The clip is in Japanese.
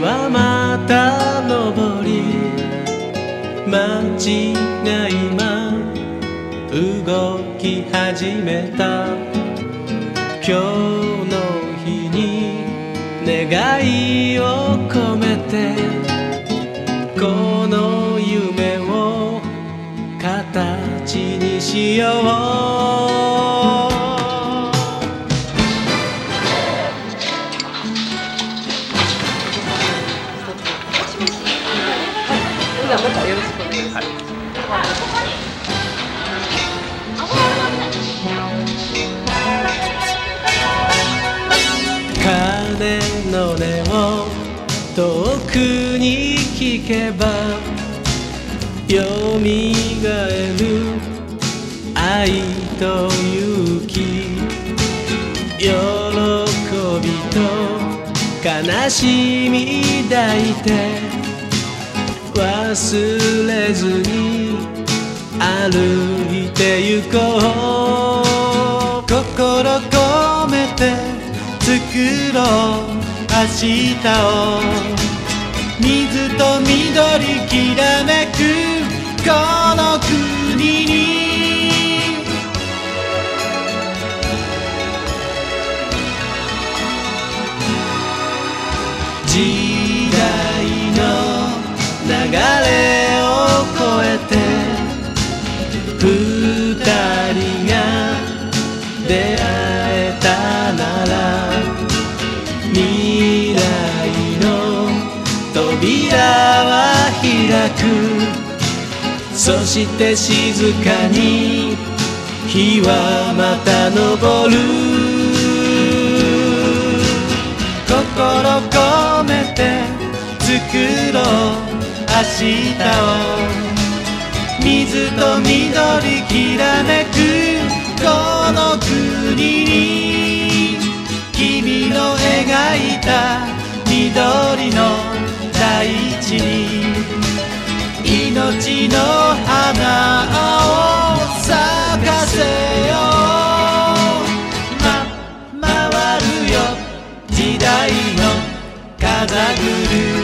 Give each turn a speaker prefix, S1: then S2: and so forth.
S1: はまた登り街が今動き始めた。今日の日に願いを込めてこの夢を形にしよう。
S2: またよろしくお願いします。
S1: 鐘の音を遠くに聞けばよみがえる愛と勇気、喜びと悲しみ抱いて忘れずに歩いてゆこう。
S3: 心込めて作ろう明日を、水と緑きらめくこの国に。
S1: 時代の流れを越えて二人が出会えたなら未来の扉は開く。そして静かに日はまた昇る。心込めて作ろう明日を、水と緑きらめくこの国に。君の描いた緑の大地に命の花を咲かせよう。回るよ時代の風車。